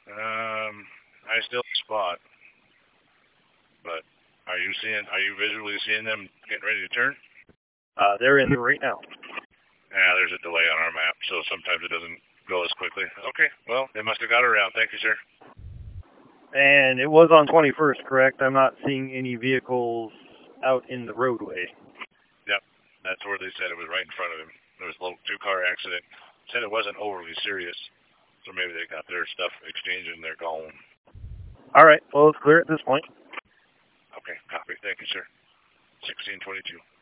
I still spot, but are you visually seeing them getting ready to turn? They're in there right now. Yeah, there's a delay on our map, so sometimes it doesn't go as quickly. Okay, well, they must have got around. Thank you, sir. And it was on 21st, correct? I'm not seeing any vehicles out in the roadway. Yep, that's where they said it was right in front of him. There was a little two-car accident. Said it wasn't overly serious, so maybe they got their stuff exchanged and they're gone. All right, well, it's clear at this point. Okay, copy. Thank you, sir. 1622.